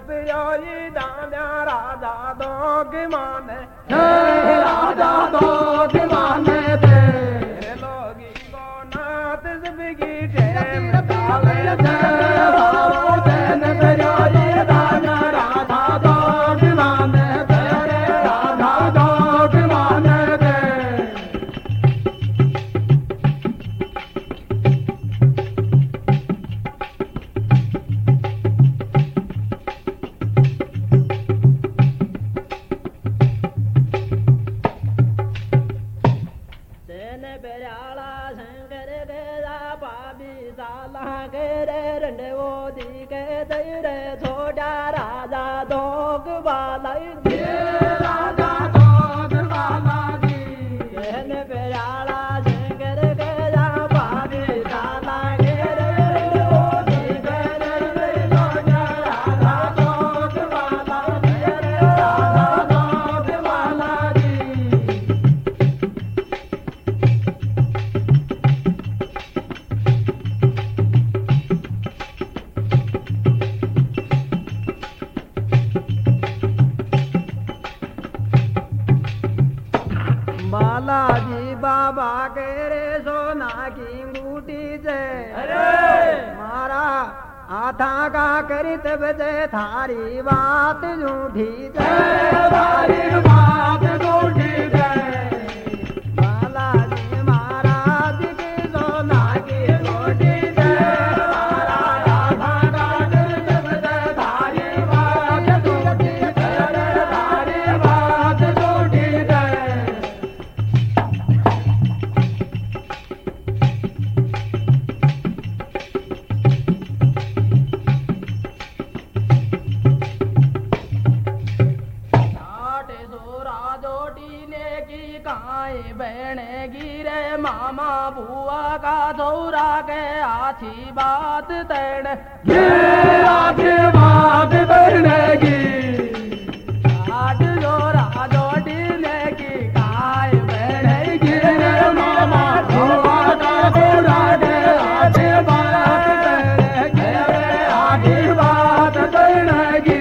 पियोई दादा राजा दो की माने राजा दो की माने थे लोगी को नाथ सबकी टेम बालाजी बाबा के रे सोना की अंगूठी से मारा आथा का करित बजे थारी बात झूठी थारी बात झूठी बालाजी महाराज की सोना की अंगूठी से मारा आथा का करित बजे थारी बात झूठी थारी बात झूठी बहने गिरे मामा बुआ का दौरा के आछी बात तैण आछी बात तैणगी आज जोरा जोड़ीने की काय बहने गिरे मामा बुआ का दौरा के आछी बात तैणगी आछी बात तैणगी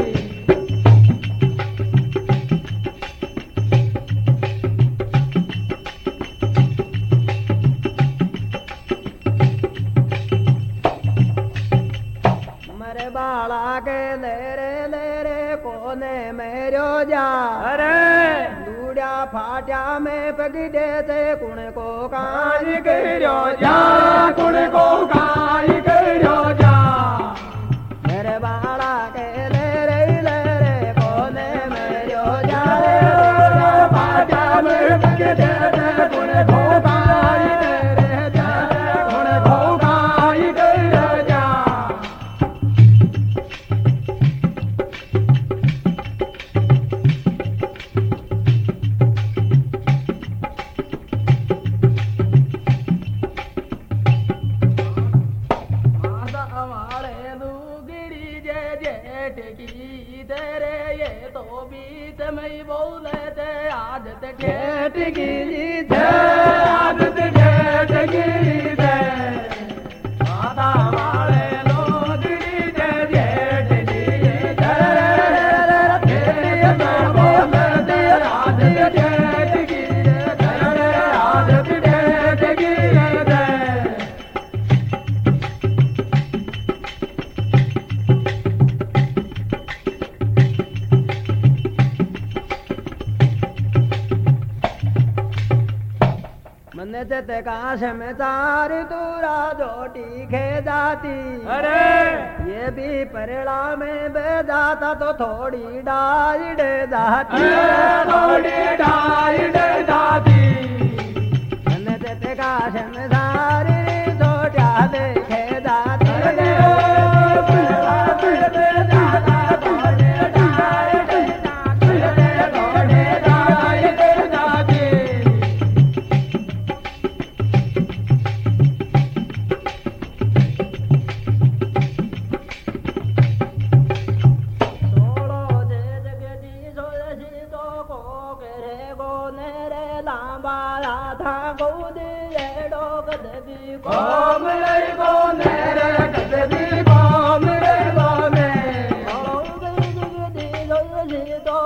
बाला के लेरे कोने मेरो जा लूड़ा फाटा में पगड़े थे कुण को काज करो जा कुण को काज करो जा मेरे बाला के लेरे कोने मेरो जा फाटा में पगड़े थे कुण को काज करे जा कुण को काज करो जा काश में तार दूरा जोटी खे जाती ये भी परेड़ा में बह जाता तो थोड़ी डाई डे जाती थोड़ी डाई डे जाती काश में तार जोटा देखे जाती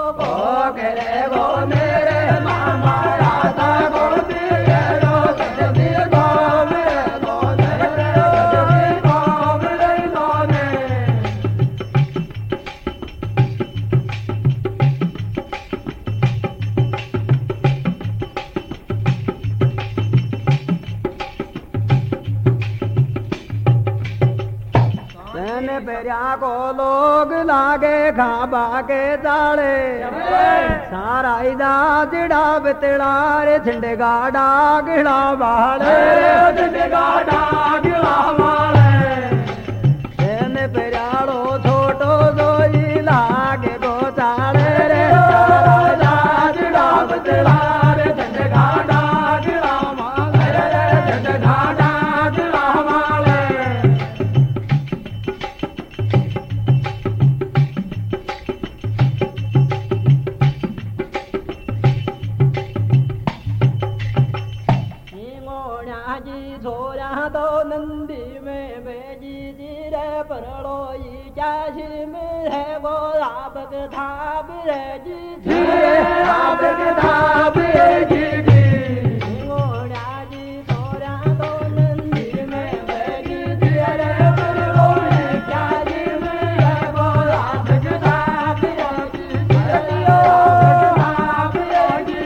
को करे गो मेरे मामा राधा गोदी रो करती गो मेरे गोने करती गो मेरे गोने पेरिया को लोग लागे खाबा के जाले सारा इदा जिड़ा बितड़ा रे झंडेगा डागड़ा वाले झंडेगा डागड़ा वाले तेने पेरियाड़ो छोटो जोई लागे गो जाले रे सारा इदा जिड़ा बितड़ा रे झंडेगा डागड़ा वाले झंडेगा डागड़ा वाले तो नंदी में बेजी जी रे परड़ो ई जाशी में है वो आपक थाप रे जी आपक थाप रे जी गोड़ा जी तोरा तो नंदी में बेजी जी रे परड़ो ई जाशी में है वो आपक थाप रे जी आपक थाप रे जी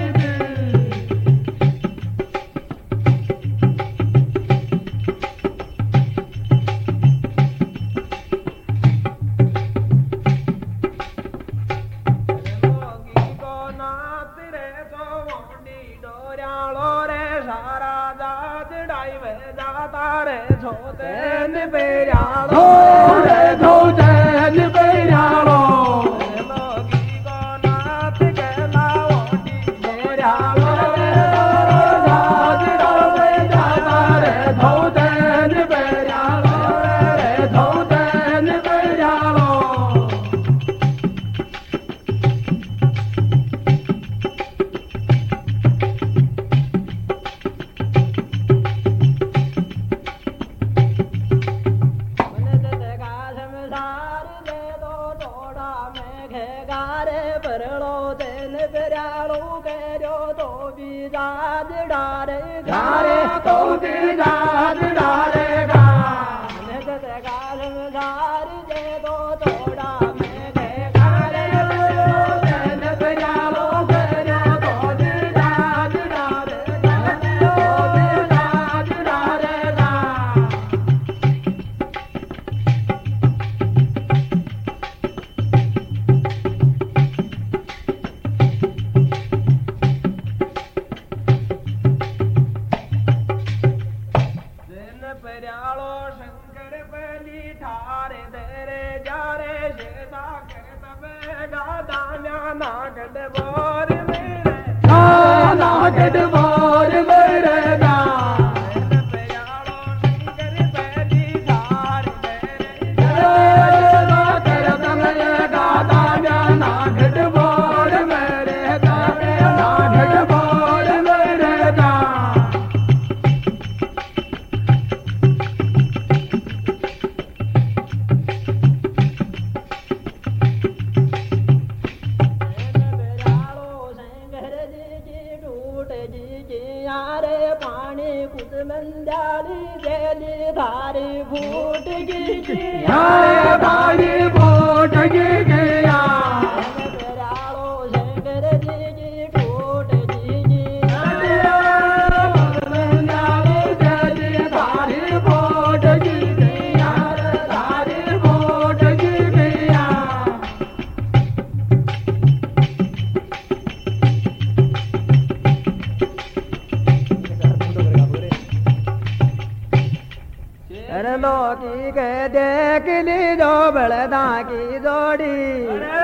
की जोड़ी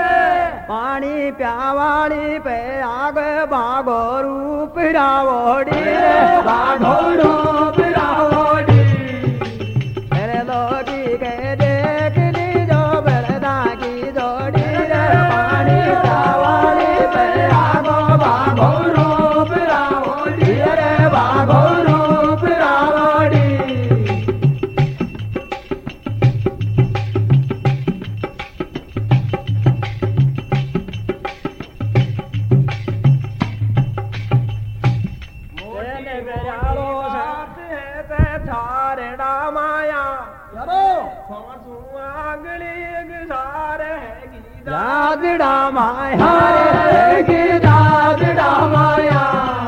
पानी प्यावाड़ी पे आग बागो रूप रावोड़ी बागो रूप रावोड़ी मेरे लोगी के देख ली जो बलदा की जोड़ी पानी प्यावाड़ी पे आगो बागो रूप रावोड़ी रे बागो रूप रावोड़ी माया रे गिरिराज माया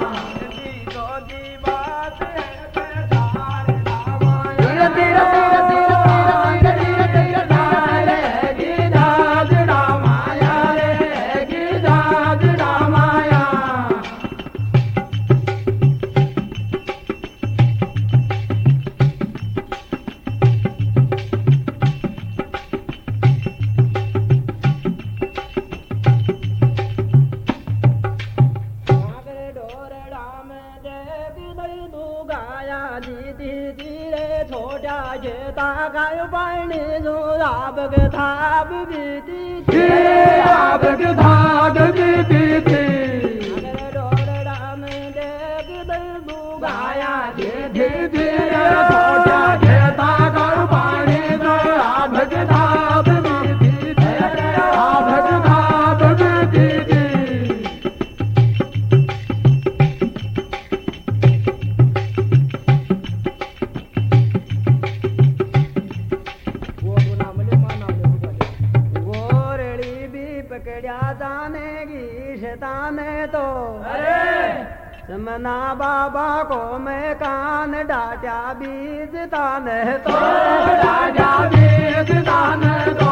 समना बाबा को मैं कान डाटा बीज तान तो डाटा बीज तान तो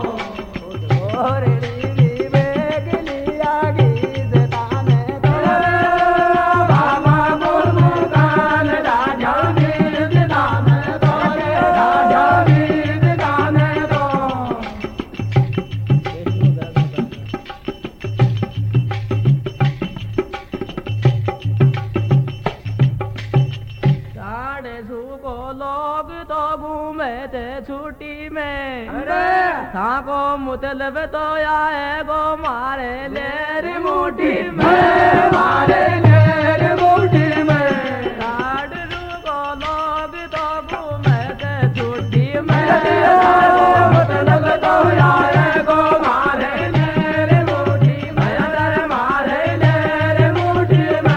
विवेक लिया गीज तान तो बाबा को कान डाटा बीज तान तो डाटा बीज तान तो छुट्टी में थाको मुतलब तो आए गो मारे लेर मुट्ठी में मारे लेर मुट्ठी में लाडरू को लोग तो घूमे थे छुट्टी में मुतलब तो आए गो मारे लेर मुट्ठी में मारे लेर मुट्ठी में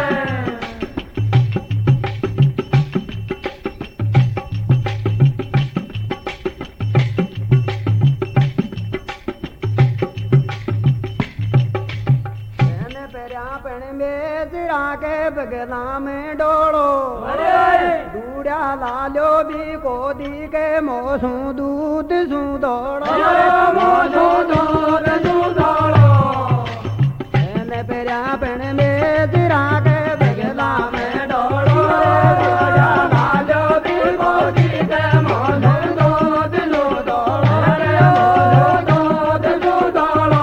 के बगला में डोड़ो दूड़ा लालो भी कोदी के मोसू दूध सू दौड़ो मोसू दूध सू दौड़ो पेरा पेण में तिरा के बगला में डोड़ो दूड़ा लालो भी कोदी के मोसू दूध सू दौड़ो दूध सू दौड़ो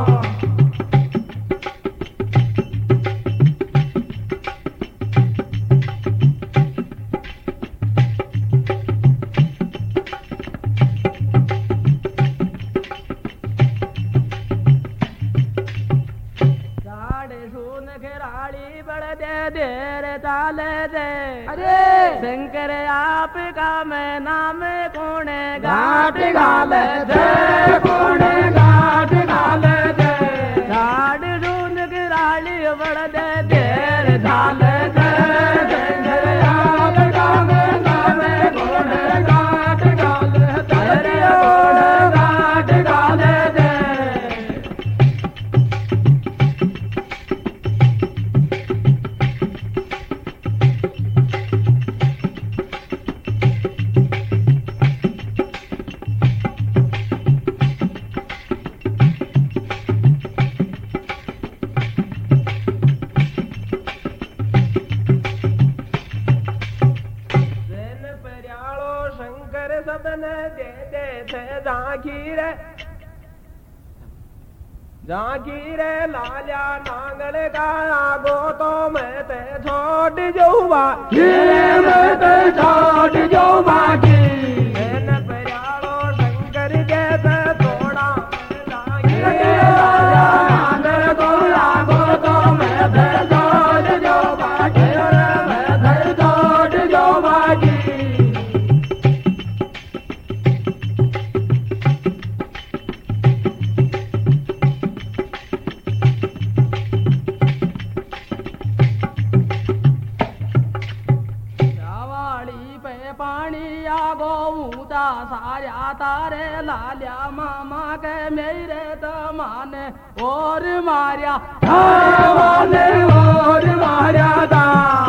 शंकर आपका मैं नाम कौन घाट घाल दे कौन घाट घाल दे झाड़ ढूंढ गिराली बड़ दे देर झाल दे शंकर आपका मैं नाम कौन घाट घाल दे घाट घाल दे झांकी रे लालिया नांगल का आगो तो मैं ते छोड़ जाऊँ बाकी मैं ते छोड़ जाऊँ बाकी परियालो शंकर जैसे थोड़ा नांगल को आगो तो मैं ते छोड़ जाऊँ बाकी मैं ते छोड़ जाऊँ बाकी पानी सारा तारे लालिया मामा के मेरे तो माने और मारिया माने और मारिया था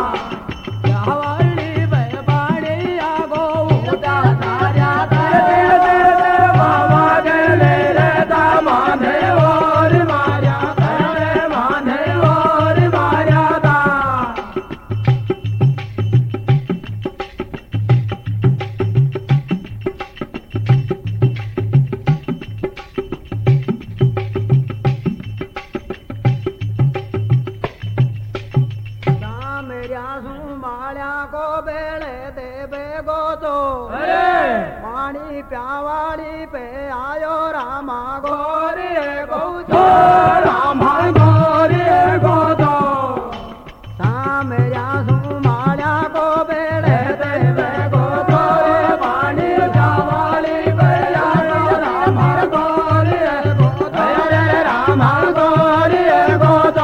पानी प्यावाड़ी पे आयो रामा गोरे गोदो रामा गोरे गोदो सामरिया सुमालिया को बेड़े देवे गोदो पानी प्यावाड़ी पे आयो रामा गोरे गोदो रामा गोरे गोदो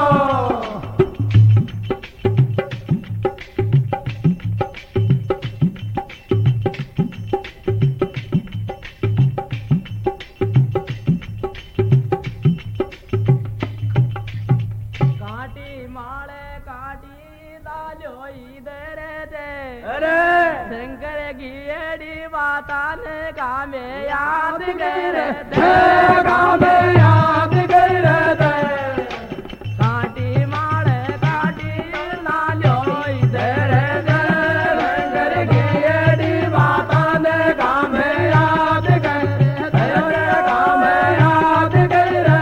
याद करे याद करे काटी मारे काटी लालो इधर कर गेड़ी बाता ने काम याद करे काम याद करे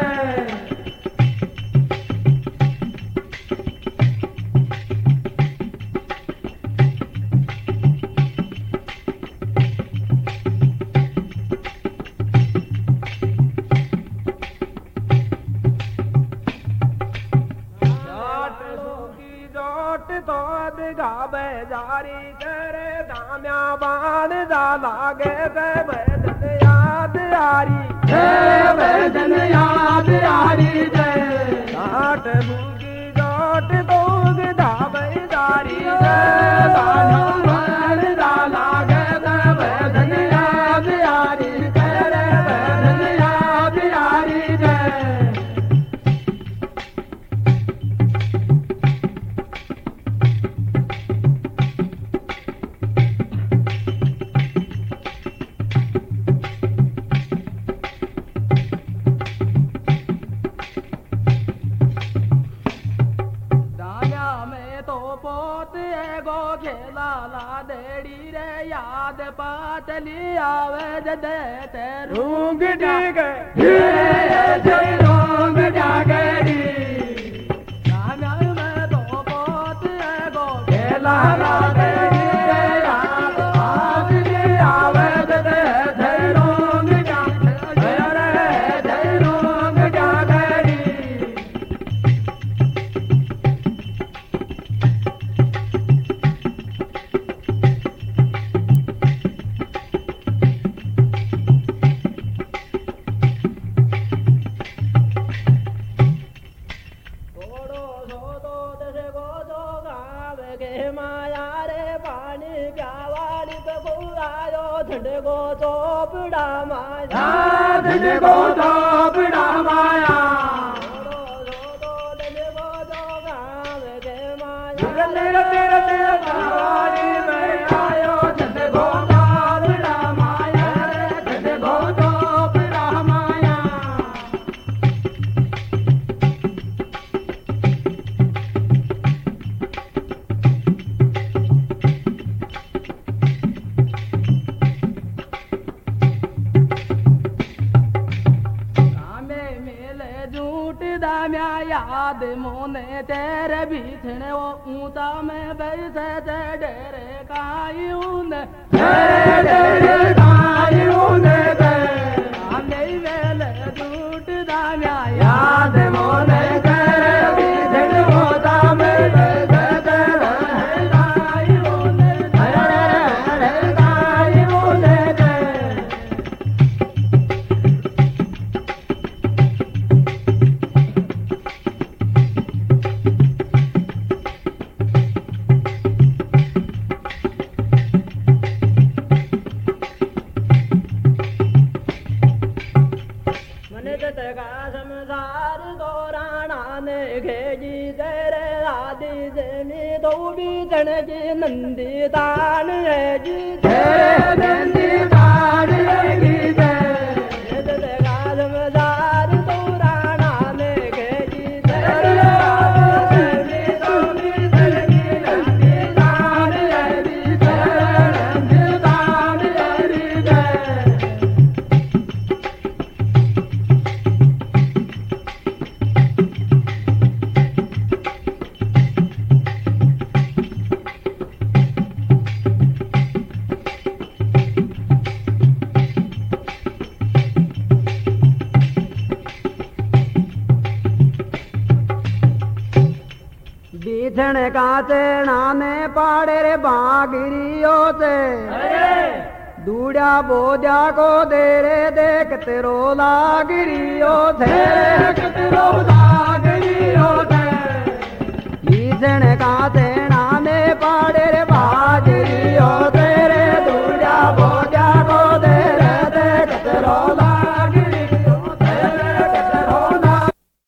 जारी करे दाम्या बाण जा लागे भजन याद आरी भजन याद आरी जय घाट भूगी जोट दोग धाबे जारी दाम्या बाण जा लागे भजन याद आरी करे भजन याद आरी जय याद पातली आवे जदे ते रूंग जागे रूंग जागेरी नाम्या में तो पोत गो खेला देड़ी रे याद पातली आवे जदे ते रूंग जागे रे रूंग जागेरी धंडगो चोपड़ा माया धंडगो चोपड़ा माया धंडगो जो गाँव के माया रते रते पानी में आयो धंडगो चोपड़ा माया धंडगो चोपड़ा माया दाम्या याद मोने तेरे बीछने वो ऊंचा में बैसे डेरे काई ऊने डेरे काई ऊने आले वेले झूठ दाम्या याद मोने तेरे बीछने ऊंचा में बैसे डेरे काई ऊने डेरे काई ऊने में घेजी तेरे आदि से मी तो भी जन जी नंदी दान है जी तेरे नंदी दान है जी तेरे गाल मजार तो राणा में घेजी तेरे आदि से मी तो भी जन जी नंदी दान है जी तेरे नंदी दान है जी बीथण काचे नामे पाड़े रे बागिरियो से दूड़ा बोझा को दे रे देख तेरो लागिरियो से बीथण काचे